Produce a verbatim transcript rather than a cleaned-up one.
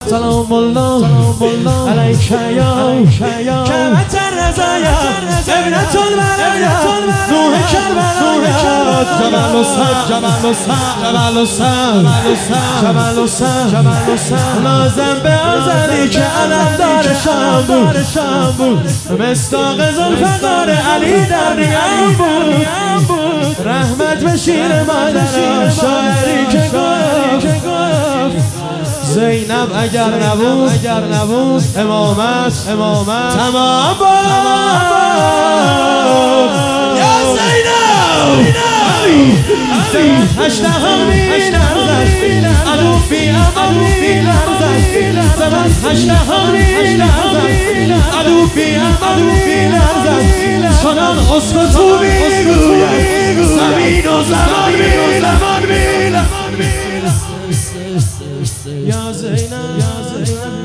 سلام الله علیک یا کعبة الرضایا ابنة البرایا روح کربلایا جبل الصف جبل الصف جبل الصف جبل الصف لازم به آزادی که علم دار شام بود مصداق ذوالفقار علی در نیام بود رحمت به شیر مادرم شاعری که گفت زینب اگر نبود اگر نبود امامت امامت تمام بود یا زینب هشته ها می لرزد عدو فی عدو فی لرزد زمان هشته ها می لرزد عدو فی عدو فی لرزد چنان اسکتو می گوید زمین و زمان می زمان می یا زینب یا زینب